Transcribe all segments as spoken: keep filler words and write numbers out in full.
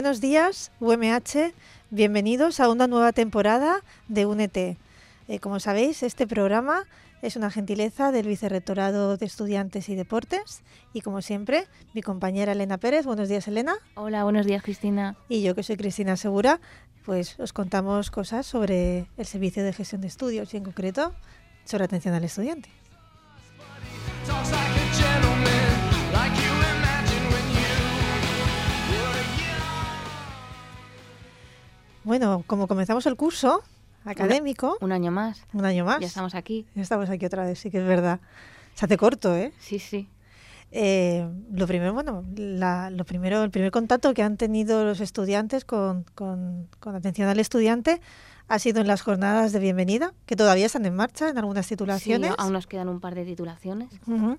Buenos días, U M H. Bienvenidos a una nueva temporada de Únete. Eh, como sabéis, este programa es una gentileza del Vicerrectorado de Estudiantes y Deportes. Y como siempre, mi compañera Elena Pérez. Buenos días, Elena. Hola, buenos días, Cristina. Y yo, que soy Cristina Segura, pues os contamos cosas sobre el Servicio de Gestión de Estudios y en concreto sobre atención al estudiante. Bueno, como comenzamos el curso académico... Un, un año más. Un año más. Ya estamos aquí. Ya estamos aquí otra vez, sí que es verdad. Se hace corto, ¿eh? Sí, sí. Eh, lo primero, bueno, la, lo primero, el primer contacto que han tenido los estudiantes con, con, con atención al estudiante ha sido en las jornadas de bienvenida, que todavía están en marcha en algunas titulaciones. Sí, aún nos quedan un par de titulaciones. Uh-huh.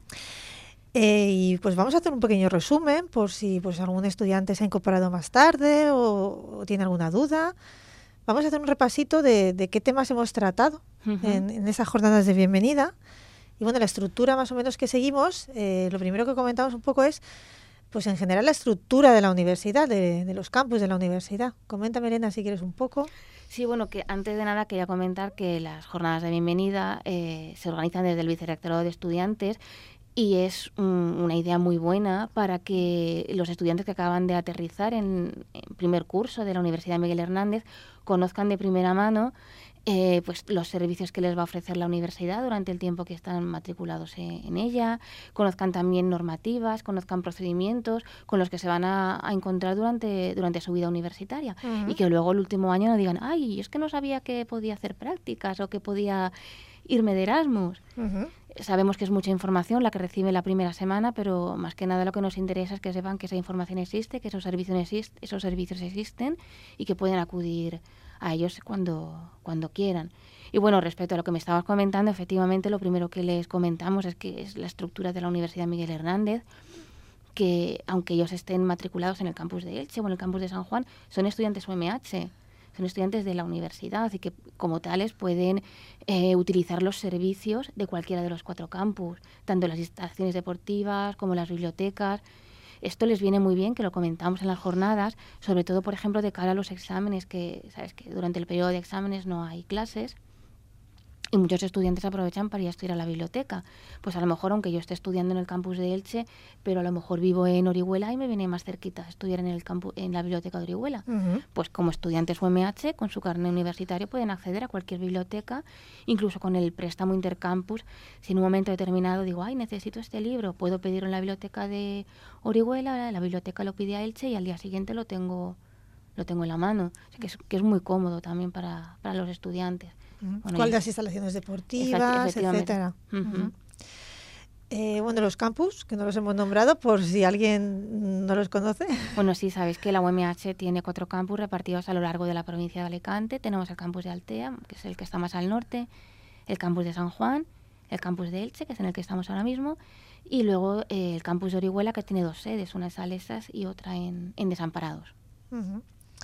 Eh, y pues vamos a hacer un pequeño resumen por si pues algún estudiante se ha incorporado más tarde o, o tiene alguna duda. Vamos a hacer un repasito de, de qué temas hemos tratado uh-huh. en, en esas jornadas de bienvenida. Y bueno, la estructura más o menos que seguimos, eh, lo primero que comentamos un poco es, pues en general la estructura de la universidad, de, de los campus de la universidad. Coméntame, Elena, si quieres un poco. Sí, bueno, que antes de nada quería comentar que las jornadas de bienvenida eh, se organizan desde el Vicerrectorado de Estudiantes y es un, una idea muy buena para que los estudiantes que acaban de aterrizar en, en primer curso de la Universidad Miguel Hernández conozcan de primera mano Eh, pues los servicios que les va a ofrecer la universidad durante el tiempo que están matriculados en, en ella, conozcan también normativas, conozcan procedimientos con los que se van a, a encontrar durante, durante su vida universitaria uh-huh. y que luego el último año no digan, ay, es que no sabía que podía hacer prácticas o que podía irme de Erasmus. Uh-huh. Sabemos que es mucha información la que recibe la primera semana, pero más que nada lo que nos interesa es que sepan que esa información existe, que esos servicios, exist- esos servicios existen y que pueden acudir a ellos cuando, cuando quieran. Y bueno, respecto a lo que me estabas comentando, efectivamente lo primero que les comentamos es que es la estructura de la Universidad Miguel Hernández, que aunque ellos estén matriculados en el campus de Elche o en el campus de San Juan, son estudiantes U M H, son estudiantes de la universidad y que como tales pueden eh, utilizar los servicios de cualquiera de los cuatro campus, tanto las instalaciones deportivas como las bibliotecas. Esto les viene muy bien, que lo comentamos en las jornadas, sobre todo, por ejemplo, de cara a los exámenes, que sabes que durante el periodo de exámenes no hay clases y muchos estudiantes aprovechan para ir a estudiar a la biblioteca. Pues a lo mejor, aunque yo esté estudiando en el campus de Elche, pero a lo mejor vivo en Orihuela y me viene más cerquita estudiar en el campus, en la biblioteca de Orihuela. Uh-huh. Pues como estudiantes U M H, con su carnet universitario pueden acceder a cualquier biblioteca, incluso con el préstamo intercampus. Si en un momento determinado digo, ay, necesito este libro, puedo pedirlo en la biblioteca de Orihuela, la biblioteca lo pide a Elche y al día siguiente lo tengo, lo tengo en la mano. O sea, que, es, que es muy cómodo también para, para los estudiantes. Uh-huh. Bueno, ¿cuál de las instalaciones deportivas, etcétera? Uh-huh. Uh-huh. Eh, bueno, los campus, que no los hemos nombrado, por si alguien no los conoce. Bueno, sí, sabéis que la U M H tiene cuatro campus repartidos a lo largo de la provincia de Alicante. Tenemos el campus de Altea, que es el que está más al norte, el campus de San Juan, el campus de Elche, que es en el que estamos ahora mismo, y luego eh, el campus de Orihuela, que tiene dos sedes, una en Salesas y otra en, en Desamparados. Uh-huh.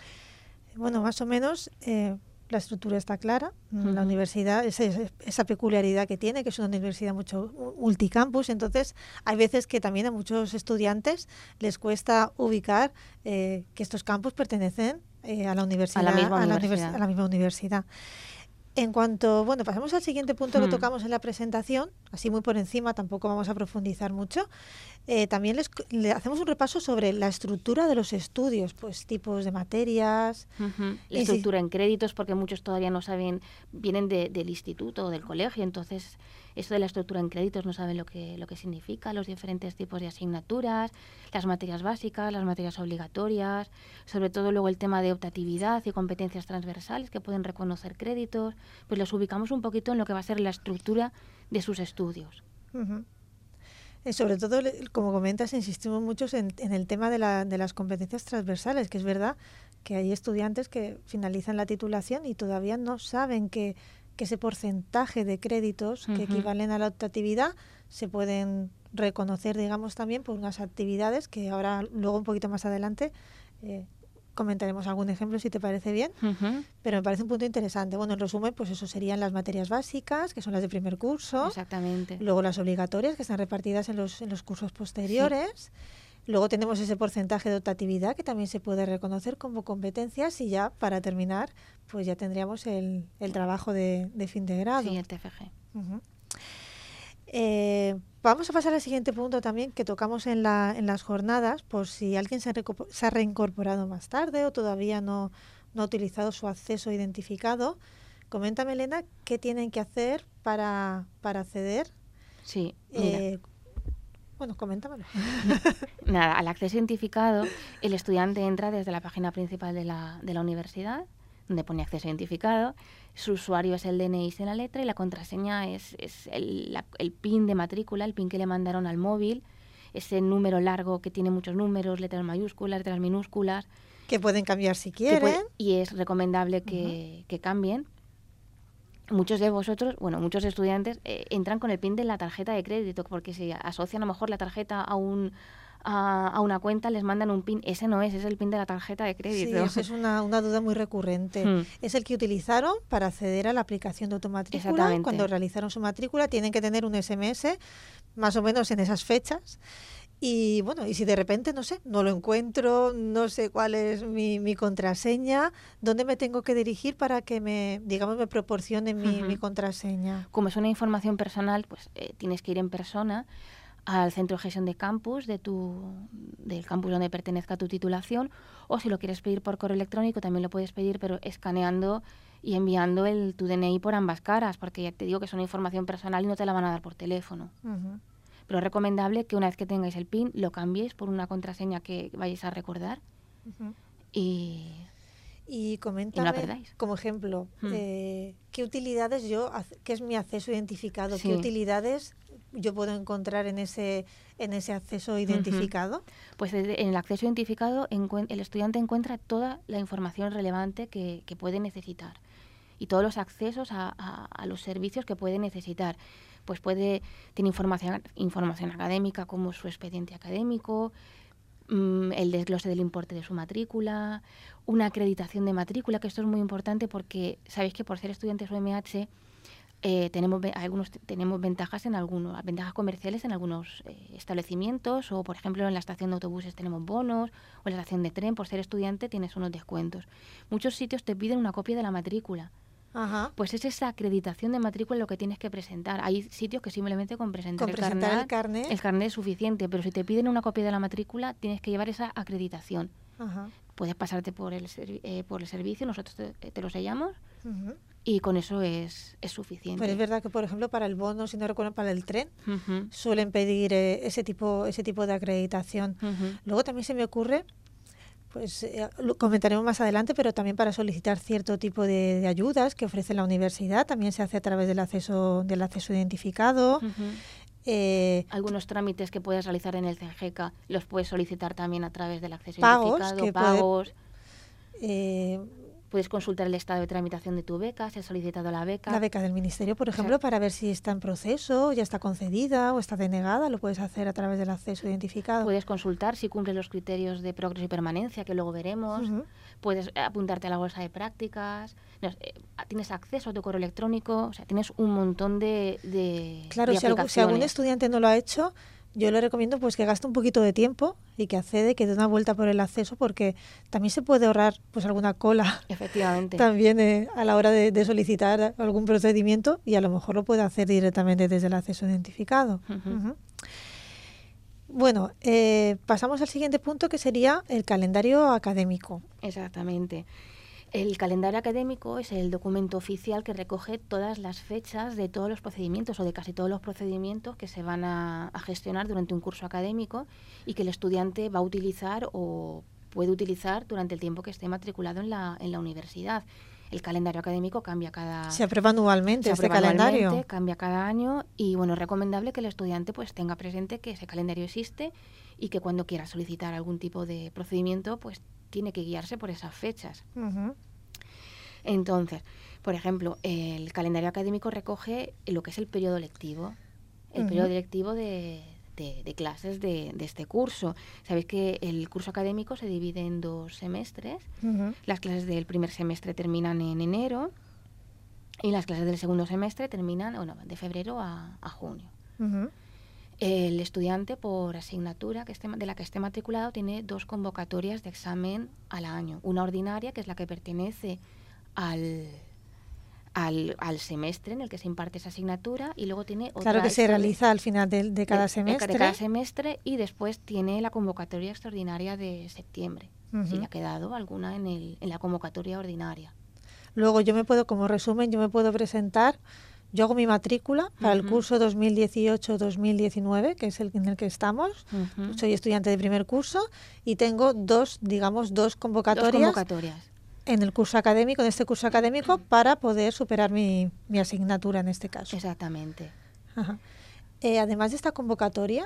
Bueno, más o menos... Eh, la estructura está clara. Uh-huh. La universidad, esa, esa peculiaridad que tiene, que es una universidad mucho multicampus, entonces hay veces que también a muchos estudiantes les cuesta ubicar eh, que estos campus pertenecen eh, a la universidad, a la misma a la universidad. Univers- a la misma universidad. En cuanto, bueno, pasamos al siguiente punto hmm. que tocamos en la presentación, así muy por encima, tampoco vamos a profundizar mucho. Eh, también les, le hacemos un repaso sobre la estructura de los estudios, pues tipos de materias. Uh-huh. La estructura si... en créditos, porque muchos todavía no saben, vienen de, del instituto o del colegio, entonces esto de la estructura en créditos no saben lo que, lo que significa, los diferentes tipos de asignaturas, las materias básicas, las materias obligatorias, sobre todo luego el tema de optatividad y competencias transversales que pueden reconocer créditos, pues los ubicamos un poquito en lo que va a ser la estructura de sus estudios. Uh-huh. Eh, sobre todo, como comentas, insistimos mucho en, en el tema de, la, de las competencias transversales, que es verdad que hay estudiantes que finalizan la titulación y todavía no saben que, que ese porcentaje de créditos uh-huh. que equivalen a la optatividad se pueden reconocer, digamos, también por unas actividades que ahora, luego un poquito más adelante, eh, comentaremos algún ejemplo si te parece bien, uh-huh. pero me parece un punto interesante. Bueno, en resumen, pues eso serían las materias básicas, que son las de primer curso. Exactamente. Luego las obligatorias, que están repartidas en los, en los cursos posteriores. Sí. Luego tenemos ese porcentaje de optatividad que también se puede reconocer como competencias y ya, para terminar, pues ya tendríamos el, el trabajo de, de fin de grado. Sí, el T F G. Uh-huh. Eh, vamos a pasar al siguiente punto también que tocamos en, la, en las jornadas, por si alguien se, reco- se ha reincorporado más tarde o todavía no, no ha utilizado su acceso identificado. Coméntame, Elena, qué tienen que hacer para, para acceder. Sí, mira. Eh, bueno, coméntamelo. Nada, al acceso identificado, el estudiante entra desde la página principal de la, de la universidad, donde pone acceso identificado. Su usuario es el D N I sin la letra y la contraseña es, es el, la, el PIN de matrícula, el PIN que le mandaron al móvil, ese número largo que tiene muchos números, letras mayúsculas, letras minúsculas. Que pueden cambiar si quieren. Puede, y es recomendable que, uh-huh. que cambien. Muchos de vosotros, bueno, muchos estudiantes eh, entran con el PIN de la tarjeta de crédito, porque si asocian a lo mejor la tarjeta a un a, a una cuenta, les mandan un PIN. Ese no es, es el PIN de la tarjeta de crédito. Sí, esa es una, una duda muy recurrente. Hmm. Es el que utilizaron para acceder a la aplicación de automatrícula. Cuando realizaron su matrícula tienen que tener un ese eme ese, más o menos en esas fechas. Y bueno, y si de repente, no sé, no lo encuentro, no sé cuál es mi, mi contraseña, ¿dónde me tengo que dirigir para que me, digamos, me proporcionen mi, uh-huh. mi contraseña? Como es una información personal, pues eh, tienes que ir en persona al centro de gestión de campus de tu, del campus donde pertenezca tu titulación, o si lo quieres pedir por correo electrónico también lo puedes pedir, pero escaneando y enviando el, tu D N I por ambas caras, porque ya te digo que es una información personal y no te la van a dar por teléfono. Uh-huh. Pero es recomendable que una vez que tengáis el PIN lo cambiéis por una contraseña que vayáis a recordar uh-huh. y, y coméntame, y no la perdáis. Como ejemplo, hmm. eh, ¿qué utilidades yo, qué es mi acceso identificado? Sí. ¿Qué utilidades yo puedo encontrar en ese en ese acceso identificado? Uh-huh. Pues en el acceso identificado el estudiante encuentra toda la información relevante que, que puede necesitar y todos los accesos a, a, a los servicios que puede necesitar. Pues puede, tiene información, información académica como su expediente académico, mmm, el desglose del importe de su matrícula, una acreditación de matrícula, que esto es muy importante porque sabéis que por ser estudiantes U M H eh, tenemos, algunos, tenemos ventajas en algunos, ventajas comerciales en algunos eh, establecimientos, o por ejemplo en la estación de autobuses tenemos bonos, o en la estación de tren, por ser estudiante tienes unos descuentos. Muchos sitios te piden una copia de la matrícula. Ajá. Pues es esa acreditación de matrícula lo que tienes que presentar. Hay sitios que simplemente con presentar, con el, presentar carnet, el carnet el carnet es suficiente, pero si te piden una copia de la matrícula tienes que llevar esa acreditación. Ajá. Puedes pasarte por el, eh, por el servicio, nosotros te, te lo sellamos uh-huh. y con eso es, es suficiente. Pero es verdad que, por ejemplo, para el bono, si no recuerdo, para el tren, uh-huh. suelen pedir eh, ese tipo ese tipo de acreditación. Uh-huh. Luego también se me ocurre, pues eh, lo comentaremos más adelante, pero también para solicitar cierto tipo de, de ayudas que ofrece la universidad, también se hace a través del acceso del acceso identificado. Uh-huh. Eh, Algunos trámites que puedes realizar en el C G E C A los puedes solicitar también a través del acceso pagos, identificado, que pagos. Puede, eh, puedes consultar el estado de tramitación de tu beca, si has solicitado la beca. La beca del ministerio, por ejemplo, para ver si está en proceso, ya está concedida o está denegada, lo puedes hacer a través del acceso identificado. Puedes consultar si cumple los criterios de progreso y permanencia, que luego veremos. Uh-huh. Puedes apuntarte a la bolsa de prácticas. No, eh, tienes acceso a tu correo electrónico, o sea, tienes un montón de, de Claro, de si, algún, si algún estudiante no lo ha hecho, yo le recomiendo pues que gaste un poquito de tiempo y que accede, que dé una vuelta por el acceso, porque también se puede ahorrar pues alguna cola. Efectivamente. También eh, a la hora de, de solicitar algún procedimiento, y a lo mejor lo puede hacer directamente desde el acceso identificado. Uh-huh. Uh-huh. Bueno, eh, pasamos al siguiente punto, que sería el calendario académico. Exactamente. El calendario académico es el documento oficial que recoge todas las fechas de todos los procedimientos o de casi todos los procedimientos que se van a, a gestionar durante un curso académico y que el estudiante va a utilizar o puede utilizar durante el tiempo que esté matriculado en la, en la universidad. El calendario académico cambia cada... Se aprueba anualmente se este aprueba calendario. Anualmente, cambia cada año y bueno, es recomendable que el estudiante pues tenga presente que ese calendario existe y que cuando quiera solicitar algún tipo de procedimiento pues tiene que guiarse por esas fechas. Uh-huh. Entonces, por ejemplo, el calendario académico recoge lo que es el periodo lectivo, el uh-huh. periodo lectivo de, de, de clases de, de este curso. Sabéis que el curso académico se divide en dos semestres. Uh-huh. Las clases del primer semestre terminan en enero y las clases del segundo semestre terminan bueno, de febrero a, a junio. Uh-huh. El estudiante por asignatura que esté, de la que esté matriculado tiene dos convocatorias de examen al año. Una ordinaria, que es la que pertenece al, al, al semestre en el que se imparte esa asignatura, y luego tiene otra... Claro, que se realiza al final de, de cada de, semestre. De cada semestre, y después tiene la convocatoria extraordinaria de septiembre, uh-huh. si le ha quedado alguna en, el, en la convocatoria ordinaria. Luego yo me puedo, como resumen, yo me puedo presentar, yo hago mi matrícula para uh-huh. el curso dos mil dieciocho dos mil diecinueve, que es el en el que estamos. Uh-huh. Soy estudiante de primer curso y tengo dos, digamos, dos convocatorias, dos convocatorias. en el curso académico, en este curso académico, uh-huh. para poder superar mi, mi asignatura en este caso. Exactamente. Ajá. Eh, además de esta convocatoria,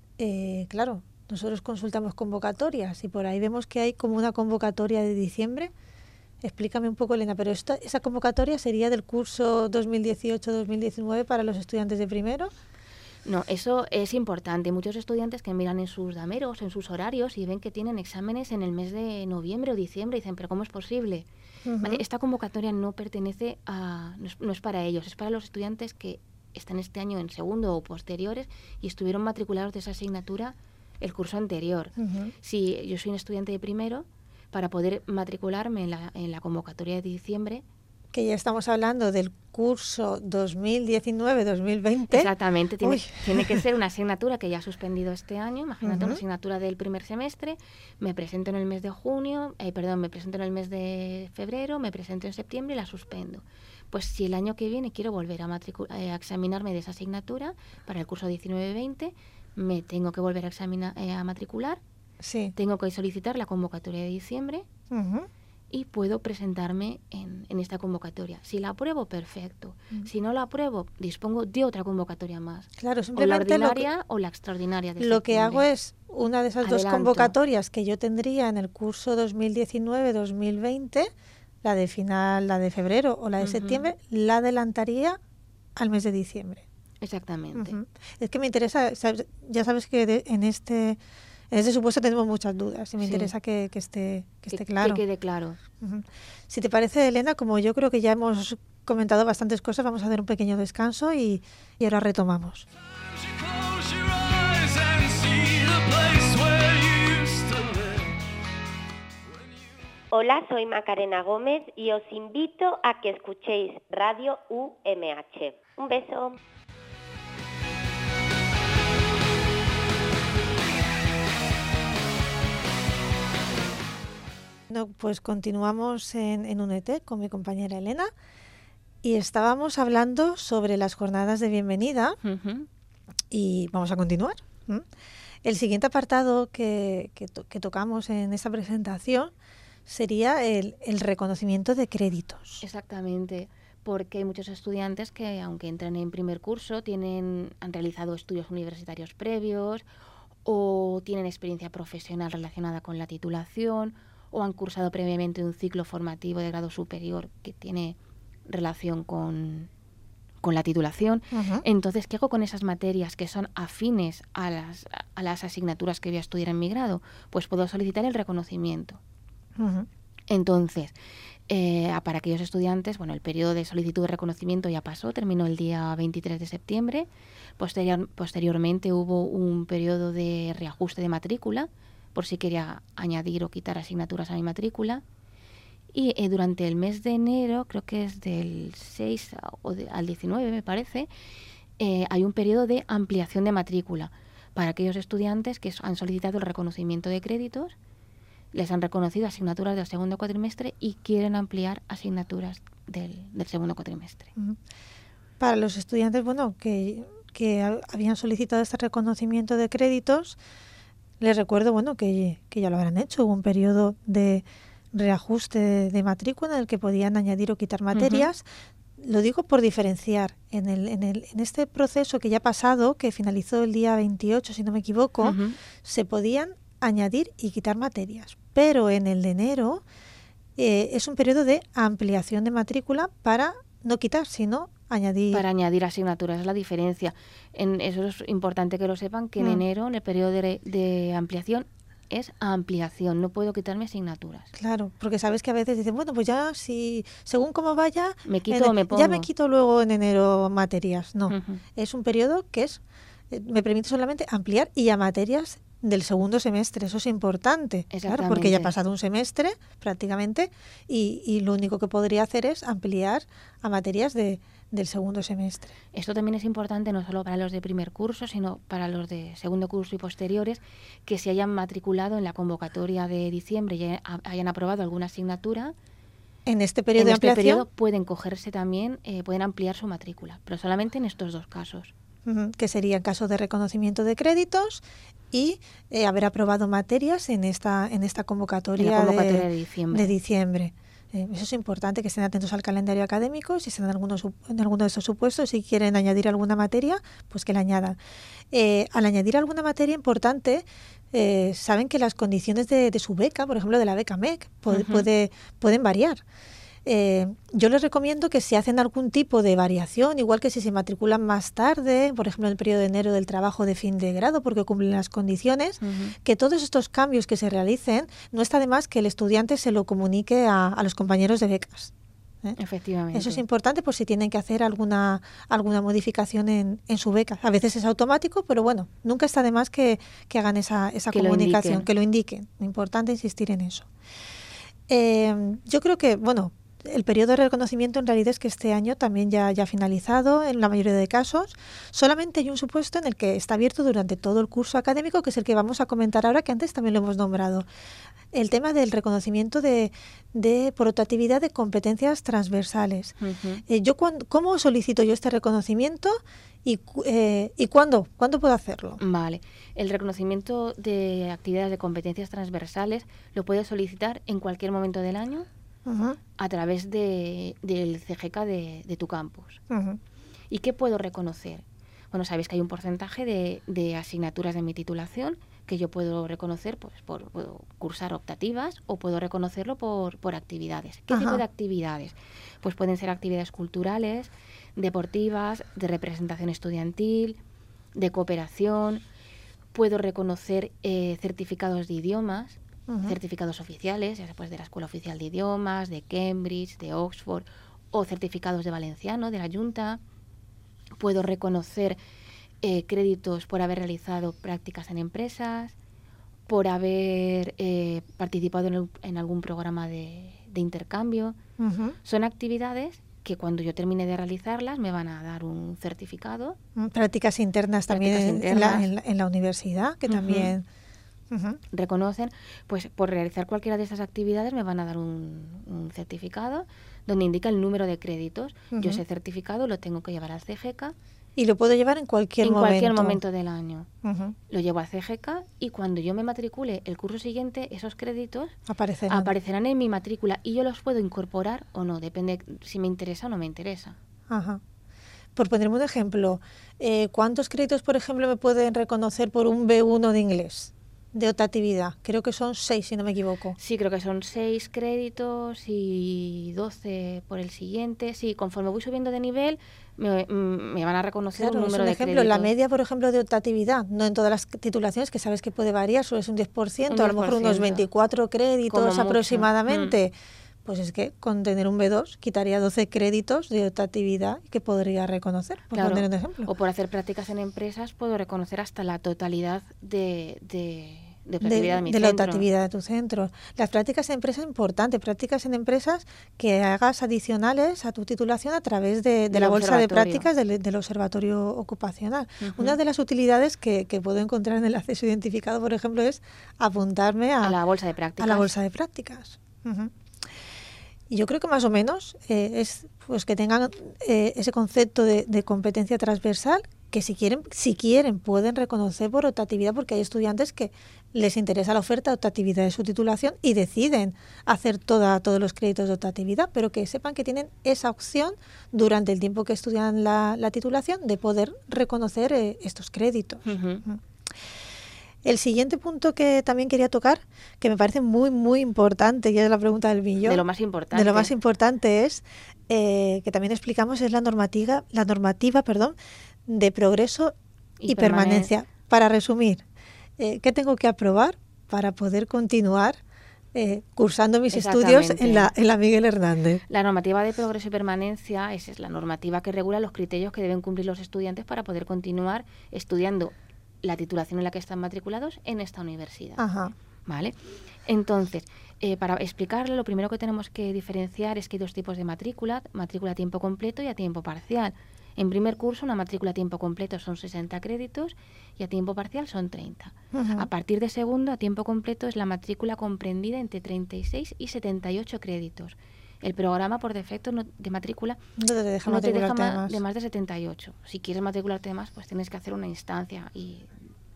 eh, claro, nosotros consultamos convocatorias y por ahí vemos que hay como una convocatoria de diciembre. Explícame un poco, Elena, pero esta, esa convocatoria sería del curso dos mil dieciocho dos mil diecinueve para los estudiantes de primero. No, eso es importante. Muchos estudiantes que miran en sus dameros, en sus horarios, y ven que tienen exámenes en el mes de noviembre o diciembre, y dicen, ¿pero cómo es posible? Uh-huh. ¿Vale? Esta convocatoria no pertenece a... No es, no es para ellos, es para los estudiantes que están este año en segundo o posteriores y estuvieron matriculados de esa asignatura el curso anterior. Uh-huh. Si yo soy un estudiante de primero, para poder matricularme en la, en la convocatoria de diciembre. Que ya estamos hablando del curso dos mil diecinueve dos mil veinte. Exactamente, tiene, tiene que ser una asignatura que ya ha suspendido este año. Imagínate, uh-huh. una asignatura del primer semestre, me presento en el mes de junio, eh, perdón, me presento en el mes de febrero, me presento en septiembre y la suspendo. Pues si el año que viene quiero volver a, matricu- eh, a examinarme de esa asignatura para el curso diecinueve veinte, me tengo que volver a, examinar, eh, a matricular. Sí. Tengo que solicitar la convocatoria de diciembre uh-huh. y puedo presentarme en, en esta convocatoria. Si la apruebo, perfecto. Uh-huh. Si no la apruebo, dispongo de otra convocatoria más. Claro, simplemente o la ordinaria lo que, o la extraordinaria. De lo que hago es una de esas Adelanto. dos convocatorias que yo tendría en el curso dos mil diecinueve dos mil veinte, la de final, la de febrero o la de uh-huh. septiembre, la adelantaría al mes de diciembre. Exactamente. Uh-huh. Es que me interesa, sabes, ya sabes que de, en este... En ese supuesto tenemos muchas dudas y me sí. interesa que, que, esté, que, que esté claro. Que quede claro. Uh-huh. Si te parece, Elena, como yo creo que ya hemos comentado bastantes cosas, vamos a hacer un pequeño descanso y, y ahora retomamos. Hola, soy Macarena Gómez y os invito a que escuchéis Radio U M H. Un beso. No, pues continuamos en, en U N E T con mi compañera Elena y estábamos hablando sobre las jornadas de bienvenida uh-huh. y vamos a continuar. ¿Mm? El siguiente apartado que, que, to- que tocamos en esta presentación sería el, el reconocimiento de créditos. Exactamente, porque hay muchos estudiantes que, aunque entren en primer curso, tienen, han realizado estudios universitarios previos o tienen experiencia profesional relacionada con la titulación o han cursado previamente un ciclo formativo de grado superior que tiene relación con, con la titulación. Uh-huh. Entonces, ¿qué hago con esas materias que son afines a las, a las asignaturas que voy a estudiar en mi grado? Pues puedo solicitar el reconocimiento. Uh-huh. Entonces, eh, para aquellos estudiantes, bueno, el periodo de solicitud de reconocimiento ya pasó, terminó el día veintitrés de septiembre. Posterior, posteriormente hubo un periodo de reajuste de matrícula, por si quería añadir o quitar asignaturas a mi matrícula. Y eh, durante el mes de enero, creo que es del seis o de, al diecinueve, me parece, eh, hay un periodo de ampliación de matrícula para aquellos estudiantes que han solicitado el reconocimiento de créditos, les han reconocido asignaturas del segundo cuatrimestre y quieren ampliar asignaturas del, del segundo cuatrimestre. Para los estudiantes, bueno, que, que habían solicitado este reconocimiento de créditos, les recuerdo, bueno, que, que ya lo habrán hecho. Hubo un periodo de reajuste de, de matrícula en el que podían añadir o quitar materias. Uh-huh. Lo digo por diferenciar. En, el, en, el, en este proceso que ya ha pasado, que finalizó el día veintiocho, si no me equivoco, uh-huh. se podían añadir y quitar materias. Pero en el de enero eh, es un periodo de ampliación de matrícula para no quitar, sino añadir. Para añadir asignaturas, es la diferencia. En, eso es importante que lo sepan, que en mm. enero, en el periodo de, de ampliación, es ampliación, no puedo quitarme asignaturas. Claro, porque sabes que a veces dicen, bueno, pues ya, si según cómo vaya, me quito o me pongo. Ya me quito luego en enero materias. No, uh-huh. es un periodo que es eh, me permite solamente ampliar y a materias del segundo semestre. Eso es importante, claro, porque ya ha pasado un semestre prácticamente y, y lo único que podría hacer es ampliar a materias de, del segundo semestre. Esto también es importante no solo para los de primer curso, sino para los de segundo curso y posteriores, que se hayan matriculado en la convocatoria de diciembre y hayan aprobado alguna asignatura. En este periodo en de este ampliación periodo pueden cogerse también, eh, pueden ampliar su matrícula, pero solamente en estos dos casos. Uh-huh, que sería en caso de reconocimiento de créditos y eh, haber aprobado materias en esta en esta convocatoria, en la convocatoria de, de diciembre. De diciembre. Eh, eso es importante, que estén atentos al calendario académico, si están en alguno, en alguno de estos supuestos, si quieren añadir alguna materia, pues que la añadan. Eh, al añadir alguna materia importante, eh, saben que las condiciones de, de su beca, por ejemplo de la beca M E C, puede, uh-huh. puede, pueden variar. Eh, yo les recomiendo que si hacen algún tipo de variación, igual que si se matriculan más tarde, por ejemplo en el periodo de enero del trabajo de fin de grado, porque cumplen las condiciones, uh-huh. que todos estos cambios que se realicen, no está de más que el estudiante se lo comunique a, a los compañeros de becas. ¿eh? Efectivamente. Eso es importante por si tienen que hacer alguna alguna modificación en, en su beca. A veces es automático, pero bueno, nunca está de más que, que hagan esa, esa que comunicación, lo que lo indiquen. Importante insistir en eso. Eh, yo creo que, bueno, el periodo de reconocimiento en realidad es que este año también ya, ya ha finalizado en la mayoría de casos. Solamente hay un supuesto en el que está abierto durante todo el curso académico, que es el que vamos a comentar ahora, que antes también lo hemos nombrado. El tema del reconocimiento de, de por optatividad de competencias transversales. Uh-huh. Eh, yo cuando, ¿Cómo solicito yo este reconocimiento y, eh, y cuándo, cuándo puedo hacerlo? Vale. El reconocimiento de actividades de competencias transversales lo puedes solicitar en cualquier momento del año. Uh-huh. A través de, del C G K de, de tu campus. Uh-huh. ¿Y qué puedo reconocer? Bueno, sabéis que hay un porcentaje de, de asignaturas de mi titulación que yo puedo reconocer, pues por puedo cursar optativas o puedo reconocerlo por, por actividades. ¿Qué uh-huh. tipo de actividades? Pues pueden ser actividades culturales, deportivas, de representación estudiantil, de cooperación. Puedo reconocer eh, certificados de idiomas. Uh-huh. Certificados oficiales, ya sea pues de la Escuela Oficial de Idiomas, de Cambridge, de Oxford, o certificados de valenciano, de la Junta. Puedo reconocer eh, créditos por haber realizado prácticas en empresas, por haber eh, participado en, el, en algún programa de, de intercambio. Uh-huh. Son actividades que cuando yo termine de realizarlas me van a dar un certificado. Prácticas internas también prácticas internas. En, la, en, la, en la universidad, que uh-huh. también... Uh-huh. reconocen, pues por realizar cualquiera de estas actividades me van a dar un, un certificado donde indica el número de créditos. Uh-huh. Yo ese certificado lo tengo que llevar al C G K. Y lo puedo llevar en cualquier en momento. En cualquier momento del año. Uh-huh. Lo llevo al C G K y cuando yo me matricule el curso siguiente, esos créditos aparecerán, aparecerán en mi matrícula y yo los puedo incorporar o no, depende si me interesa o no me interesa. Ajá. Por ponerme un ejemplo, eh, ¿cuántos créditos, por ejemplo, me pueden reconocer por un B uno de inglés? De optatividad, creo que son seis, si no me equivoco. Sí, creo que son seis créditos y doce por el siguiente. Sí, conforme voy subiendo de nivel, me, me van a reconocer claro, un número es un de ejemplo, créditos. La media, por ejemplo, de optatividad, no en todas las titulaciones, que sabes que puede variar, solo es un diez por ciento, un diez por ciento. A lo mejor unos veinticuatro créditos aproximadamente. Mm. Pues es que con tener un B dos quitaría doce créditos de optatividad que podría reconocer, por claro, poner un ejemplo. O por hacer prácticas en empresas puedo reconocer hasta la totalidad de... de De, de, de, mi de la optatividad de tu centro. Las prácticas en empresas es importante, prácticas en empresas que hagas adicionales a tu titulación a través de, de la bolsa de prácticas del, del observatorio ocupacional. Uh-huh. Una de las utilidades que, que puedo encontrar en el acceso identificado, por ejemplo, es apuntarme a, a la bolsa de prácticas. A la bolsa de prácticas. Uh-huh. Y yo creo que más o menos eh, es pues que tengan eh, ese concepto de, de competencia transversal, que si quieren, si quieren pueden reconocer por optatividad, porque hay estudiantes que les interesa la oferta de optatividad de su titulación y deciden hacer toda, todos los créditos de optatividad, pero que sepan que tienen esa opción durante el tiempo que estudian la, la titulación de poder reconocer eh, estos créditos. Uh-huh. Uh-huh. El siguiente punto que también quería tocar, que me parece muy, muy importante, y es la pregunta del millón. De lo más importante. De lo más importante es, eh, que también explicamos, es la normativa, la normativa, perdón, de progreso y, y permanencia. Para resumir, eh, ¿qué tengo que aprobar para poder continuar eh, cursando mis estudios en la, en la Miguel Hernández. La normativa de progreso y permanencia es, es la normativa que regula los criterios que deben cumplir los estudiantes para poder continuar estudiando la titulación en la que están matriculados en esta universidad. Ajá. ¿Vale? Entonces, eh, para explicarlo, lo primero que tenemos que diferenciar es que hay dos tipos de matrícula, matrícula a tiempo completo y a tiempo parcial. En primer curso, una matrícula a tiempo completo son sesenta créditos y a tiempo parcial son treinta. Uh-huh. A partir de segundo, a tiempo completo es la matrícula comprendida entre treinta y seis y setenta y ocho créditos. El programa, por defecto, no, de matrícula no te deja, no te deja más de más de setenta y ocho. Si quieres matricularte más, pues tienes que hacer una instancia y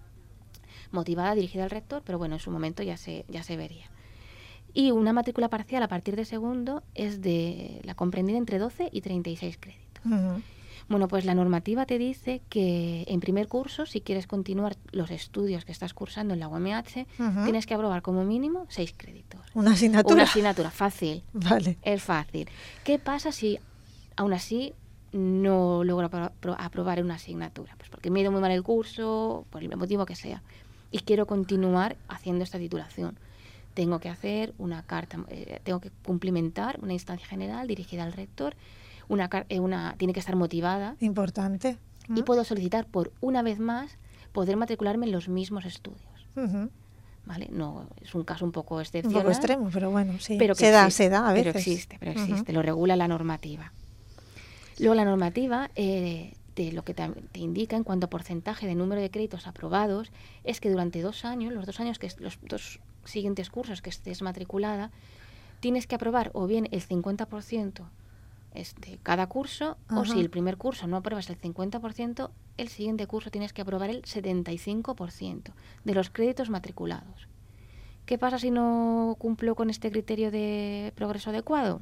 motivada, dirigida al rector, pero bueno, en su momento ya se, ya se vería. Y una matrícula parcial a partir de segundo es de la comprendida entre doce y treinta y seis créditos. Uh-huh. Bueno, pues la normativa te dice que en primer curso, si quieres continuar los estudios que estás cursando en la U M H, uh-huh. tienes que aprobar como mínimo seis créditos. ¿Una asignatura? Una asignatura, fácil. Vale. Es fácil. ¿Qué pasa si aún así no logro apro- aprobar una asignatura? Pues porque me he ido muy mal el curso, por el motivo que sea, y quiero continuar haciendo esta titulación. Tengo que hacer una carta, eh, tengo que cumplimentar una instancia general dirigida al rector. Una, una tiene que estar motivada. Importante. Y ¿Mm? puedo solicitar por una vez más poder matricularme en los mismos estudios. Uh-huh. ¿Vale? No, es un caso un poco excepcional. Un poco extremo, pero bueno, sí. Pero se existe, da, se da a veces. Pero existe, pero existe. Uh-huh. Lo regula la normativa. Luego la normativa eh, de lo que te, te indica en cuanto a porcentaje de número de créditos aprobados es que durante dos años, los dos años que los dos siguientes cursos que estés matriculada, tienes que aprobar o bien el cincuenta por ciento de cada curso, Ajá. o si el primer curso no apruebas el cincuenta por ciento, el siguiente curso tienes que aprobar el setenta y cinco por ciento de los créditos matriculados. ¿Qué pasa si no cumplo con este criterio de progreso adecuado?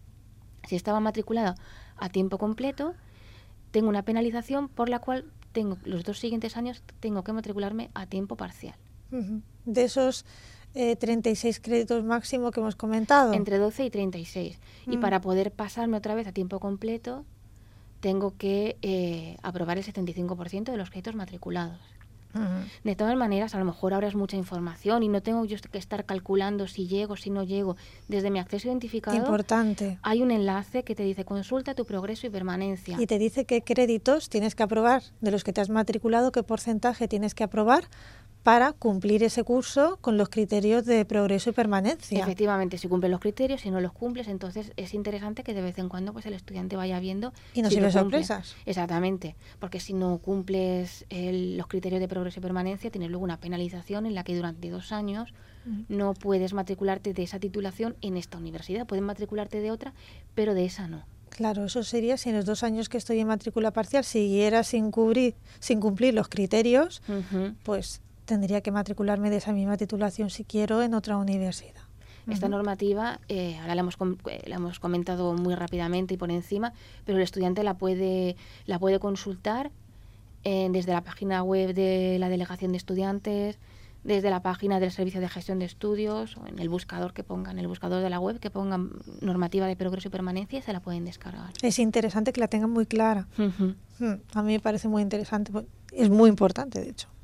Si estaba matriculada a tiempo completo, tengo una penalización por la cual tengo los dos siguientes años tengo que matricularme a tiempo parcial. Uh-huh. De esos Eh, treinta y seis créditos máximo que hemos comentado. Entre doce y treinta y seis. Mm. Y para poder pasarme otra vez a tiempo completo, tengo que eh, aprobar el setenta y cinco por ciento de los créditos matriculados. Uh-huh. De todas maneras, a lo mejor ahora es mucha información y no tengo yo que estar calculando si llego, si no llego. Desde mi acceso identificado Importante. Hay un enlace que te dice consulta tu progreso y permanencia. Y te dice qué créditos tienes que aprobar, de los que te has matriculado, qué porcentaje tienes que aprobar para cumplir ese curso con los criterios de progreso y permanencia. Efectivamente, si cumples los criterios, si no los cumples, entonces es interesante que de vez en cuando pues el estudiante vaya viendo. Y no si se ve sorpresas. Exactamente, porque si no cumples el, los criterios de progreso y permanencia, tienes luego una penalización en la que durante dos años uh-huh. no puedes matricularte de esa titulación en esta universidad. Puedes matricularte de otra, pero de esa no. Claro, eso sería si en los dos años que estoy en matrícula parcial siguiera sin cubrir, sin cumplir los criterios, uh-huh. pues tendría que matricularme de esa misma titulación si quiero en otra universidad. Esta uh-huh. normativa, eh, ahora la hemos, com- la hemos comentado muy rápidamente y por encima, pero el estudiante la puede, la puede consultar eh, desde la página web de la Delegación de Estudiantes, desde la página del Servicio de Gestión de Estudios, o en el buscador que pongan, en el buscador de la web, que pongan normativa de progreso y permanencia y se la pueden descargar. Es interesante que la tengan muy clara. Uh-huh. A mí me parece muy interesante, es muy importante de hecho.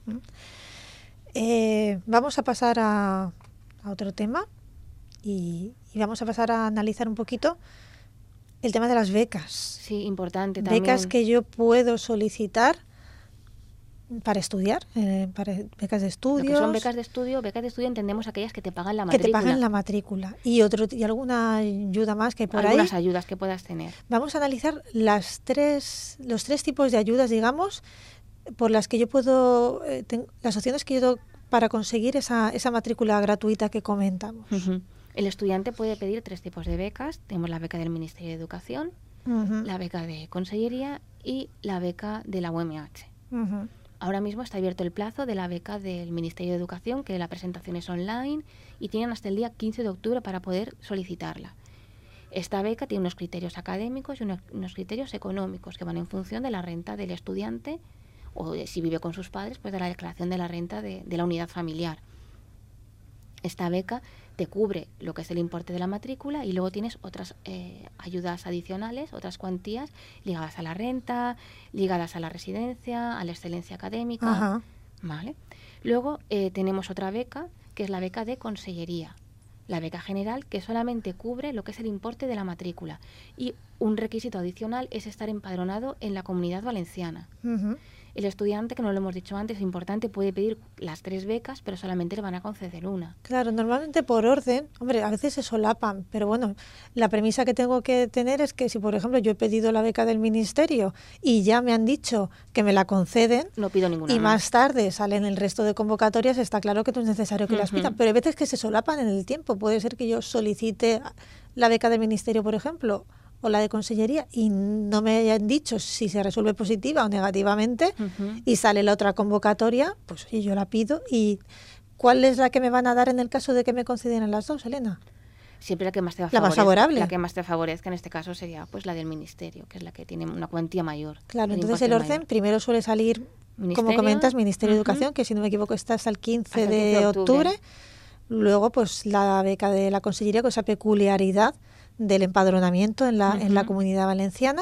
Eh, vamos a pasar a, a otro tema y, y vamos a pasar a analizar un poquito el tema de las becas. Sí, importante también. Becas que yo puedo solicitar para estudiar, eh, para becas de estudios. Lo que son becas de estudio, becas de estudio entendemos aquellas que te pagan la matrícula. Que te pagan la matrícula. Y otro y alguna ayuda más que por Algunas ahí. Algunas ayudas que puedas tener. Vamos a analizar las tres, los tres tipos de ayudas, digamos, por las que yo puedo, eh, ten, las opciones que yo doy para conseguir esa, esa matrícula gratuita que comentamos. Uh-huh. El estudiante puede pedir tres tipos de becas. Tenemos la beca del Ministerio de Educación, uh-huh. la beca de Consellería y la beca de la U M H. Uh-huh. Ahora mismo está abierto el plazo de la beca del Ministerio de Educación, que la presentación es online y tienen hasta el día quince de octubre para poder solicitarla. Esta beca tiene unos criterios académicos y unos, unos criterios económicos que van en función de la renta del estudiante o de, si vive con sus padres, pues de la declaración de la renta de, de la unidad familiar. Esta beca te cubre lo que es el importe de la matrícula y luego tienes otras eh, ayudas adicionales, otras cuantías ligadas a la renta, ligadas a la residencia, a la excelencia académica. Ajá. ¿Vale? Luego eh, tenemos otra beca, que es la beca de Consellería. la beca general, que solamente cubre lo que es el importe de la matrícula. Y un requisito adicional es estar empadronado en la Comunidad Valenciana. Uh-huh. El estudiante, que no lo hemos dicho antes, es importante, puede pedir las tres becas, pero solamente le van a conceder una. Claro, normalmente por orden, hombre, a veces se solapan, pero bueno, la premisa que tengo que tener es que si, por ejemplo, yo he pedido la beca del Ministerio y ya me han dicho que me la conceden, no pido ninguna y más. más tarde salen el resto de convocatorias, está claro que no es necesario que uh-huh. las pidan, pero hay veces que se solapan en el tiempo. Puede ser que yo solicite la beca del Ministerio, por ejemplo, o la de Consellería, y no me hayan dicho si se resuelve positiva o negativamente, uh-huh. y sale la otra convocatoria, pues sí, yo la pido. ¿Y cuál es la que me van a dar en el caso de que me consideren las dos, Elena? Siempre la que más te la más favorable. La que más te favorezca, en este caso sería pues la del Ministerio, que es la que tiene una cuantía mayor. Claro, entonces el orden mayor. Primero suele salir, como comentas, Ministerio uh-huh. de Educación, que si no me equivoco está hasta el quince, hasta el quince de octubre. octubre. Luego pues la beca de la Consellería, con esa peculiaridad del empadronamiento en la, uh-huh. en la Comunidad Valenciana.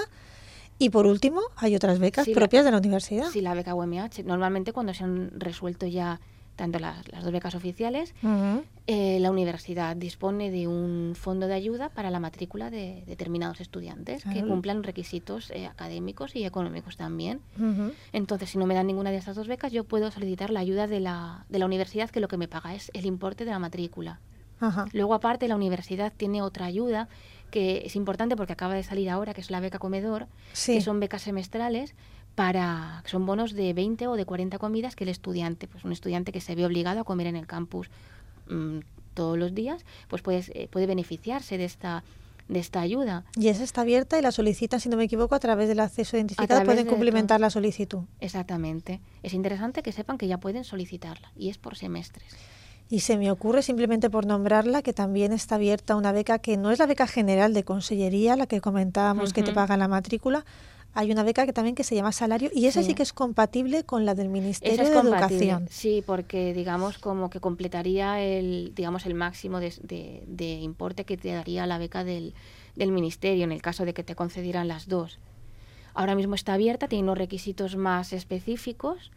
Y por último, hay otras becas sí, propias la, de la universidad. Sí, la beca U M H. Normalmente cuando se han resuelto ya tanto las, las dos becas oficiales, uh-huh. eh, la universidad dispone de un fondo de ayuda para la matrícula de determinados estudiantes claro. que cumplan requisitos eh, académicos y económicos también. Uh-huh. Entonces, si no me dan ninguna de estas dos becas, yo puedo solicitar la ayuda de la, de la universidad, que lo que me paga es el importe de la matrícula. Ajá. Luego, aparte, la universidad tiene otra ayuda que es importante porque acaba de salir ahora, que es la beca comedor, sí. que son becas semestrales, para que son bonos de veinte o de cuarenta comidas que el estudiante, pues un estudiante que se ve obligado a comer en el campus mmm, todos los días, pues puede, eh, puede beneficiarse de esta de esta ayuda. Y esa está abierta y la solicitan, si no me equivoco, a través del acceso identificado, pueden cumplimentar la solicitud. Exactamente. Es interesante que sepan que ya pueden solicitarla, y es por semestres. Y se me ocurre, simplemente por nombrarla, que también está abierta una beca que no es la beca general de Consellería, la que comentábamos, uh-huh. que te pagan la matrícula. Hay una beca que también que se llama salario, y esa sí, sí que es compatible con la del Ministerio es de compatible. Educación. Sí, porque digamos como que completaría el digamos el máximo de, de, de importe que te daría la beca del, del Ministerio en el caso de que te concedieran las dos. Ahora mismo está abierta, tiene unos requisitos más específicos.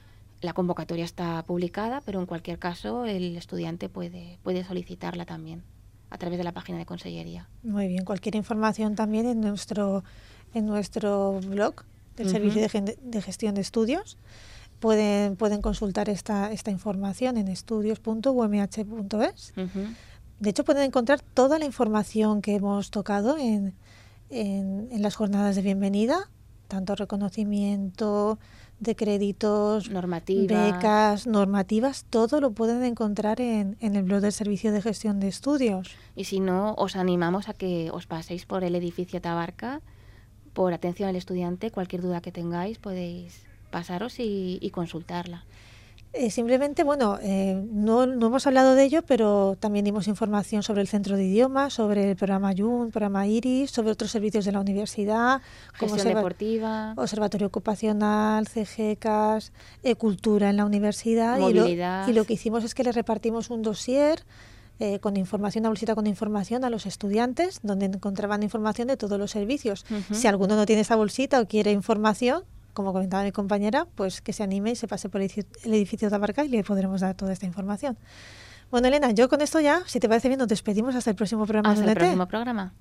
La convocatoria está publicada, pero en cualquier caso el estudiante puede, puede solicitarla también a través de la página de Consellería. Muy bien, cualquier información también en nuestro en nuestro blog del uh-huh. Servicio de, de Gestión de Estudios. Pueden, pueden consultar esta, esta información en estudios punto u m h punto es. Uh-huh. De hecho, pueden encontrar toda la información que hemos tocado en, en, en las jornadas de bienvenida, tanto reconocimiento de créditos, normativas. becas, normativas, todo lo pueden encontrar en, en el blog del Servicio de Gestión de Estudios. Y si no, os animamos a que os paséis por el edificio Tabarca, por atención al estudiante. Cualquier duda que tengáis podéis pasaros y, y consultarla. Eh, simplemente, bueno, eh, no, no hemos hablado de ello, pero también dimos información sobre el centro de idiomas, sobre el programa Yun, el programa Iris, sobre otros servicios de la universidad, gestión como observa- deportiva, observatorio ocupacional, C G E C A S, eh, cultura en la universidad. Movilidad. Y lo, y lo que hicimos es que le repartimos un dossier eh, con información, una bolsita con información a los estudiantes, donde encontraban información de todos los servicios. Uh-huh. Si alguno no tiene esa bolsita o quiere información, como comentaba mi compañera, pues que se anime y se pase por el edificio Tabarca y le podremos dar toda esta información. Bueno, Elena, yo con esto ya, si te parece bien, nos despedimos hasta el próximo programa. Hasta el próximo programa.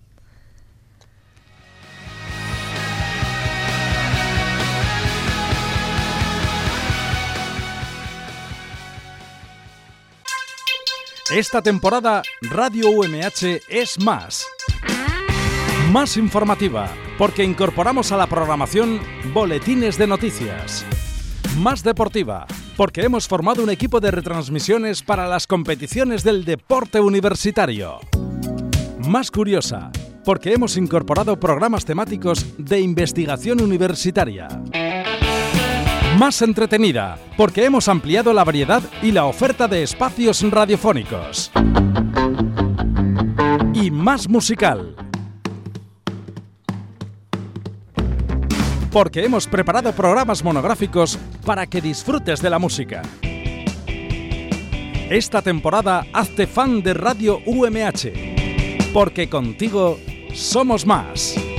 Esta temporada Radio U M H es más. Más informativa, porque incorporamos a la programación boletines de noticias. Más deportiva, porque hemos formado un equipo de retransmisiones para las competiciones del deporte universitario. Más curiosa, porque hemos incorporado programas temáticos de investigación universitaria. Más entretenida, porque hemos ampliado la variedad y la oferta de espacios radiofónicos. Y más musical, porque hemos preparado programas monográficos para que disfrutes de la música. Esta temporada hazte fan de Radio U M H, porque contigo somos más.